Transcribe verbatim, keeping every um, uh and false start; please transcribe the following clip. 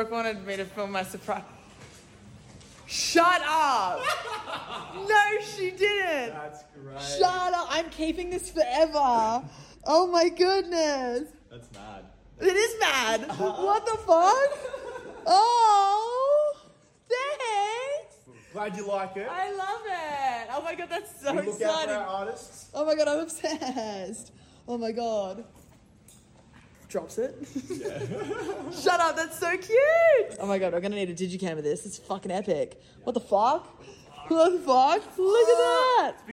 Brooke wanted me to film my surprise. Shut up! No, she didn't. That's great. Shut up! I'm keeping this forever. Oh my goodness. That's mad. It is mad. What the fuck? Oh, thanks. Glad you like it. I love it. Oh my god, that's so We look out for exciting. our artists. Oh my god, I'm obsessed. Oh my god. Drops it. Yeah. Shut up, that's so cute. Oh my god, I'm gonna need a digicam of this. It's fucking epic. What the fuck? What the fuck? Look at that.